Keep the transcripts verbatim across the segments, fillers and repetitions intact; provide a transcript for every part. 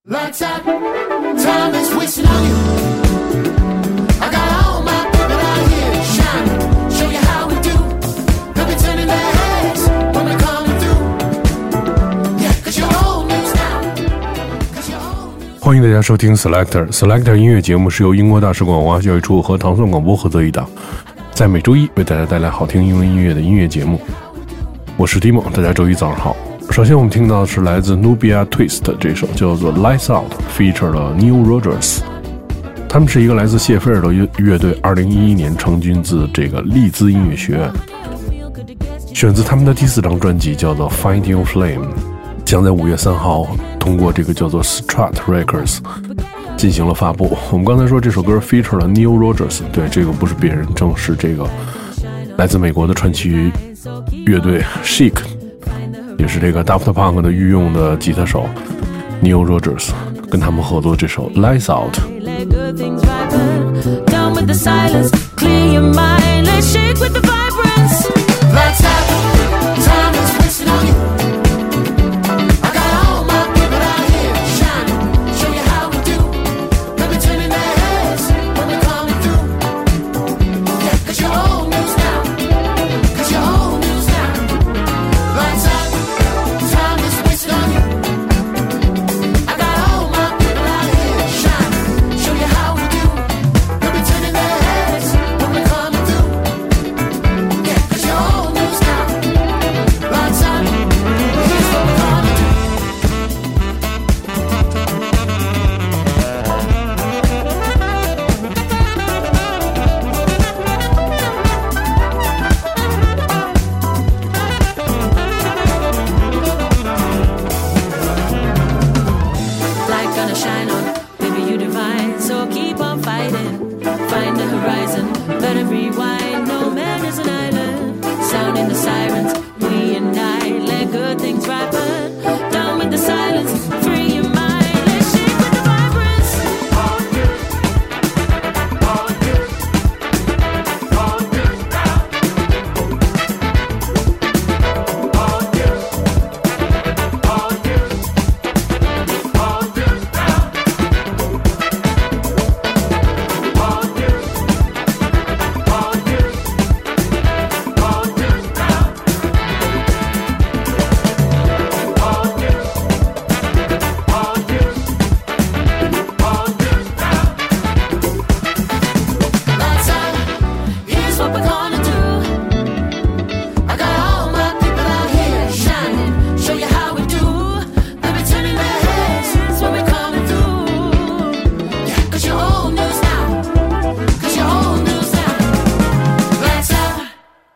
Lights out, time is wasting on you. I got all my people out here shining, show you how we do. They'll be turning their heads when we're coming through. Yeah, cause you're old news now. Cause you're old news. 欢迎大家收听 Selector Selector 音乐节目，是由英国大使馆文化教育处和唐宋广播合作一档，在每周一为大家带来好听英文音乐的音乐节目。我是 Timo， 大家周一早上好。首先我们听到的是来自 Nubia Twist 这首叫做 Lights Out feature 了 Neil Rogers。 他们是一个来自谢菲尔德乐队，二零一一年成军自这个利兹音乐学院，选自他们的第四张专辑叫做 Find Your Flame， 将在五月三号通过这个叫做 Strut Records 进行了发布。我们刚才说这首歌 feature 了 Neil Rogers， 对，这个不是别人，正是这个来自美国的传奇乐队 Chic，也是这个 Daft Punk 的御用的吉他手 Neil Rogers 跟他们合作这首 Lights Out。 Down with the silence, clear your mind, let's shake with the vibrance. Lights out, time is wasting on you. I got all my people out here shining, show you how we do. They'll be turning their heads when we're coming through. Yeah, cause you're old news now. Cause you're old news now. Lights out, time is wasting on you. I got all my people out here shining, show you how we do. They'll be turning their heads when we're coming through. Yeah, cause you're old news now. Lights out, here's what we're gonna do. Light gonna shine on, baby you divine, so keep on fighting. Find the horizon, better rewind, no man is an island. Sounding the sirens, we and I, let good things ripen. Down with the silence, free your mind, let's shake with the vibrance. Lights out, here's what we're gonna do. I got all my people out here shining, show you how we do. They'll be turning their heads when we're coming through. Yeah, cause you're old news now. Cause you're old news now. Lights out.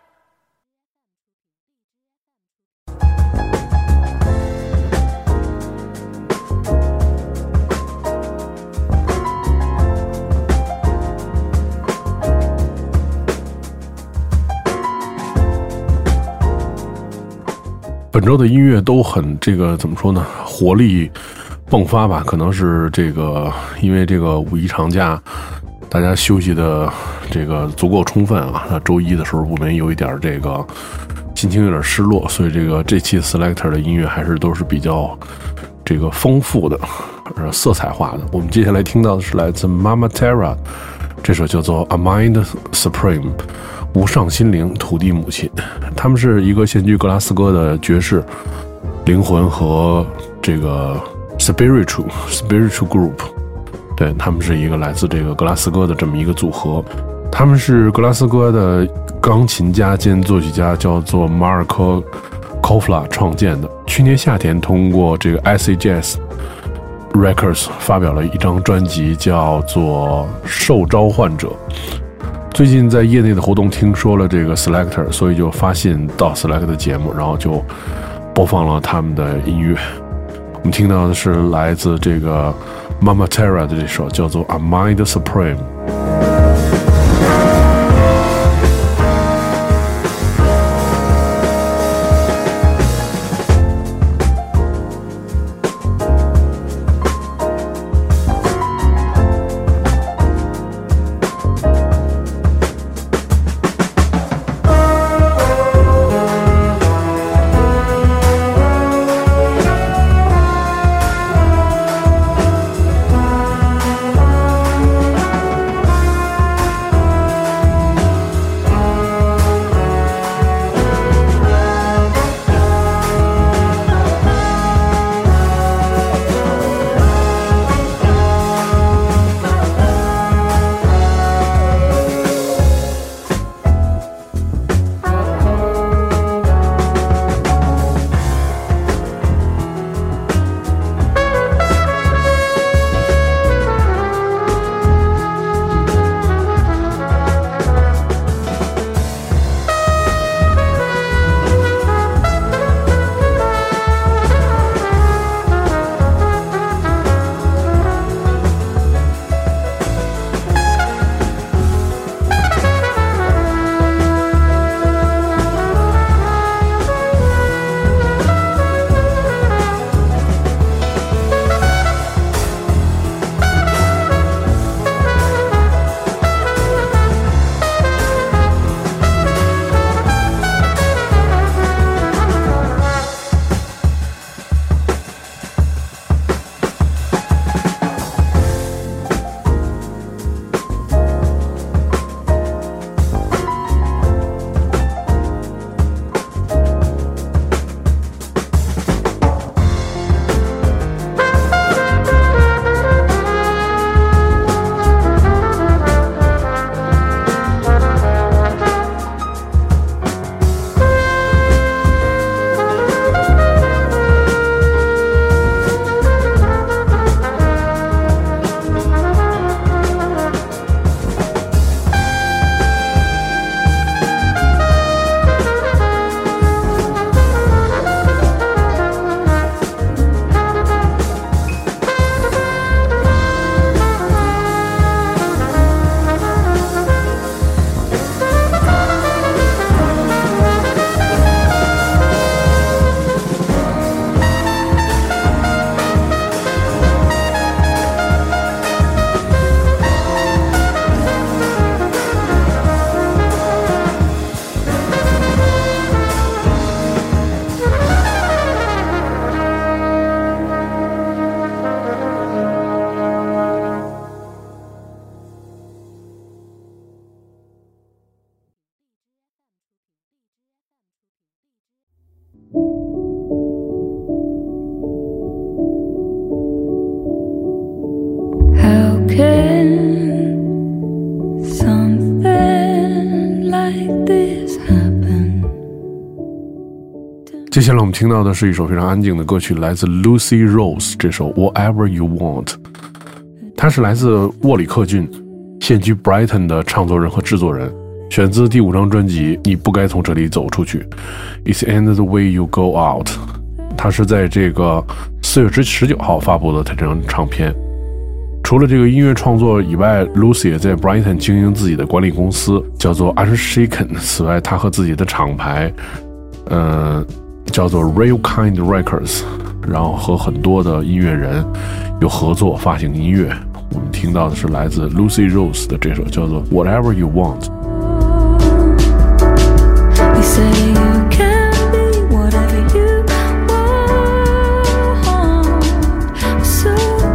本周的音乐都很这个怎么说呢，活力迸发吧，可能是这个因为这个五一长假大家休息的这个足够充分啊，那周一的时候我们有一点这个心情有点失落，所以这个这期 Selector 的音乐还是都是比较这个丰富的呃色彩化的。我们接下来听到的是来自 Mama Terra 这首叫做 A Mind Supreme， 无上心灵土地母亲。他们是一个现居格拉斯哥的爵士灵魂和这个 spiritual spiritual group， 对，他们是一个来自这个格拉斯哥的这么一个组合。他们是格拉斯哥的钢琴家兼作曲家叫做马尔科 Kofla 创建的，去年夏天通过这个 S A Jazz Records 发表了一张专辑叫做受召唤者。最近在业内的活动听说了这个 Selector， 所以就发信到 Selector 的节目，然后就播放了他们的音乐。我们听到的是来自这个 Mama Terra 的这首叫做 A Mind Supreme。 下来我们听到的是一首非常安静的歌曲，来自 Lucy Rose 这首 Whatever You Want。 他是来自沃里克郡，现居 Brighton 的唱作人和制作人，选自第五张专辑你不该从这里走出去 It's the end of the way you go out。 他是在这个四月十九号发布的他这张唱片。除了这个音乐创作以外， Lucy 也在 Brighton 经营自己的管理公司，叫做 Unshaken。 此外他和自己的厂牌呃，叫做 Real Kind Records， 然后和很多的音乐人有合作发行音乐。我们听到的是来自 Lucy Rose 的这首叫做 Whatever You Want。 You say you can be whatever you want, so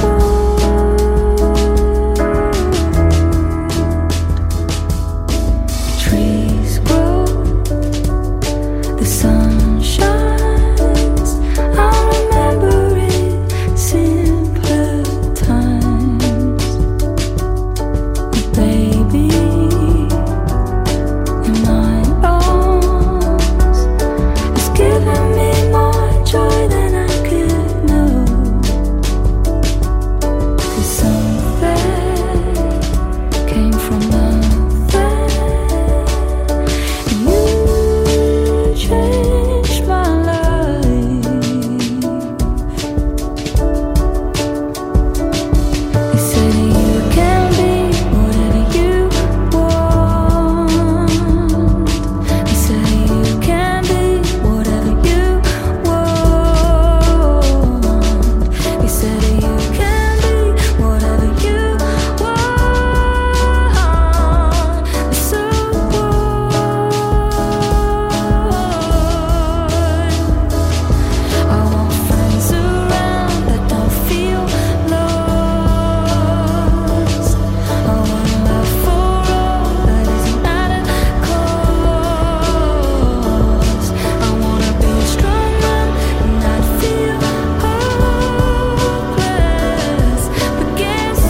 trees grow, the sun shines, I remember it simpler times. But baby, in my arms, it's given me more joy than I could know. 'Cause something came from nothing, and you changed my life. You said you can be whatever you want. You said you can be whatever you want. You said you can be whatever you want. So I want friends around that don't feel lost. I want love for all that isn't at a cost. I wanna be a strong man and not feel hopeless. But guess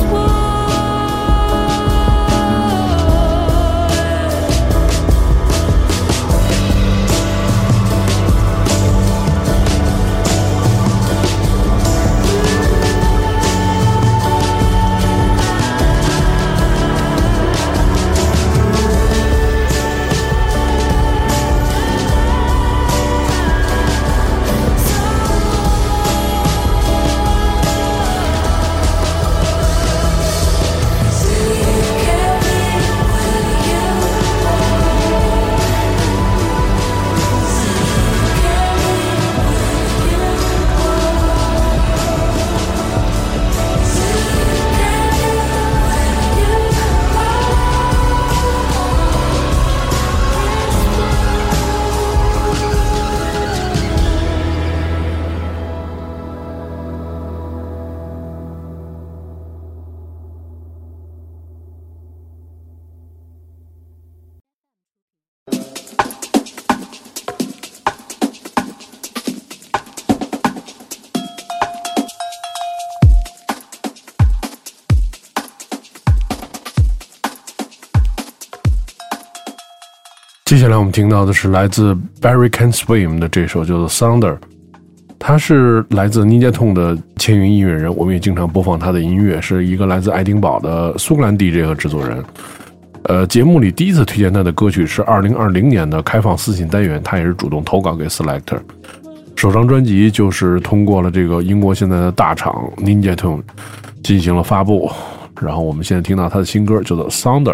接下来我们听到的是来自 Barry Can Swim 的这首叫做 Thunder。 他是来自 Ninja Tune 的签约音乐人，我们也经常播放他的音乐，是一个来自爱丁堡的苏格兰 D J 和制作人。呃，节目里第一次推荐他的歌曲是二零二零年的开放私信单元，他也是主动投稿给 Selector。 首张专辑就是通过了这个英国现在的大厂 Ninja Tune 进行了发布，然后我们现在听到他的新歌叫做 Thunder。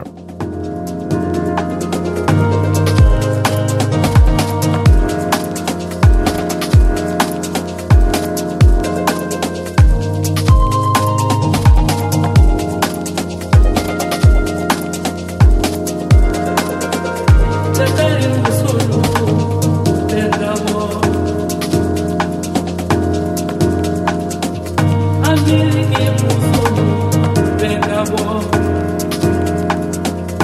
I'm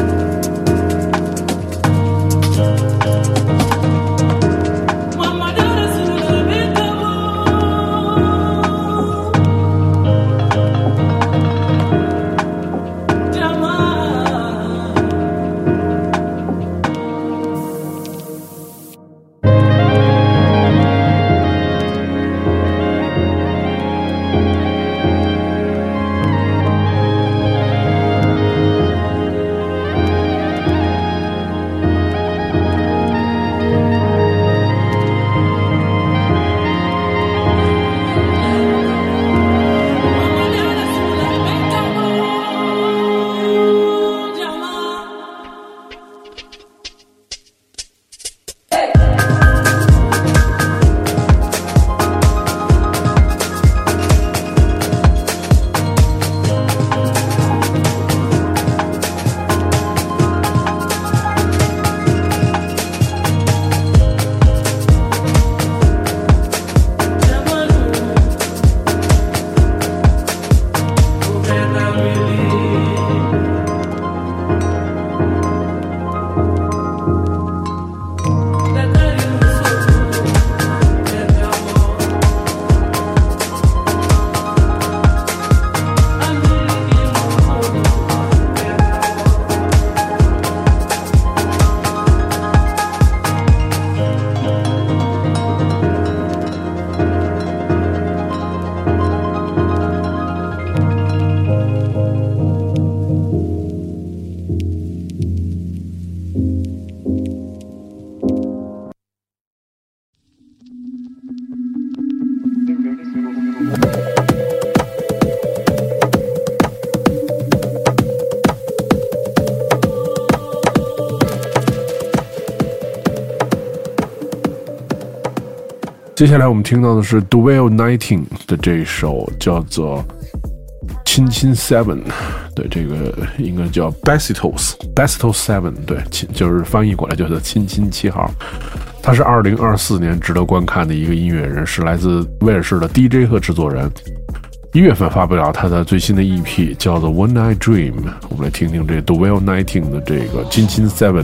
接下来我们听到的是 Duell Nineteen 的这一首叫做亲亲 Seven， 对，这个应该叫 Besitos Besitos Seven， 对，就是翻译过来叫做亲亲七号。他是二零二四年值得观看的一个音乐人，是来自威尔士的 D J 和制作人。一月份发布了他的最新的 E P， 叫做 When I Dream。我们来听听这 Duell Nineteen 的这个亲亲 Seven。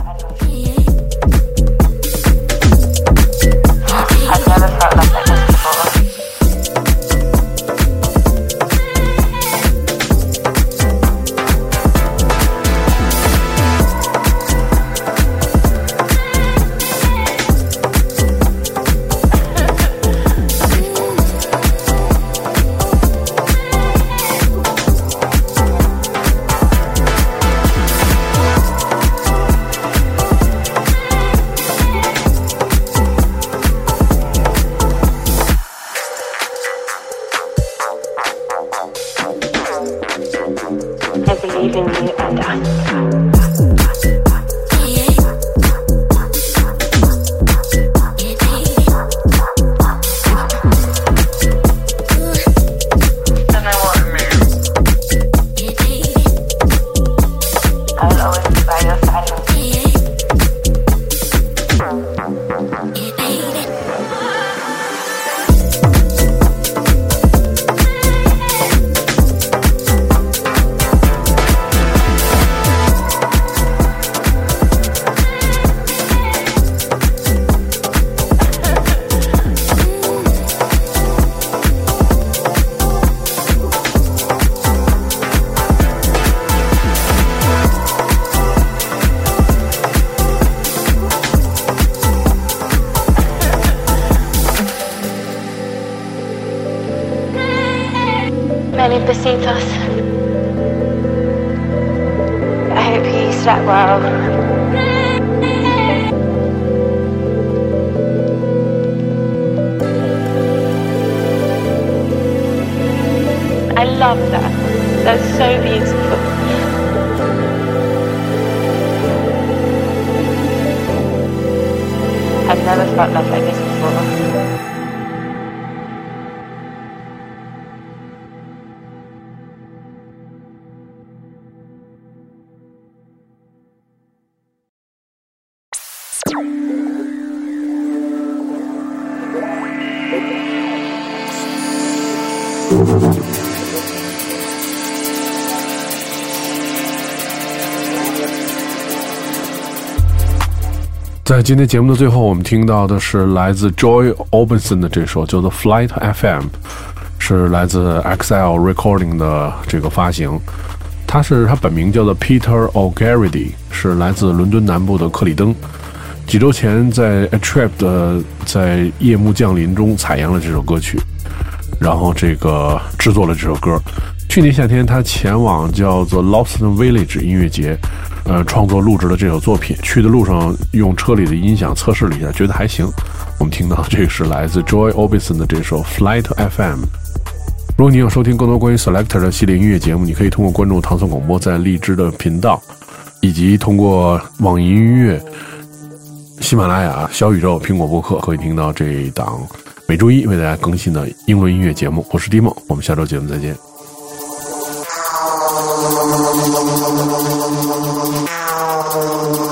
Many besitos. I hope you slept well. I love that. That's so beautiful. I've never felt love like this before. Thank 在今天节目的最后，我们听到的是来自 Joy Orbison 的这首叫做 Flight F M， 是来自 X L Recording 的这个发行。他是他本名叫做 Peter O'Garrity， 是来自伦敦南部的克里登。几周前在 A Trap 的在夜幕降临中采样了这首歌曲，然后这个制作了这首歌。去年夏天他前往叫做 Lawson Village 音乐节，呃，创作录制了这首作品。去的路上用车里的音响测试了一下，觉得还行。我们听到这个是来自 Joy Orbison 的这首 Flight F M。如果你想收听更多关于 Selector 的系列音乐节目，你可以通过关注唐宋广播在荔枝的频道，以及通过网易音乐、喜马拉雅、小宇宙、苹果播客可以听到这一档每周一为大家更新的英伦音乐节目。我是迪梦，我们下周节目再见。 Oh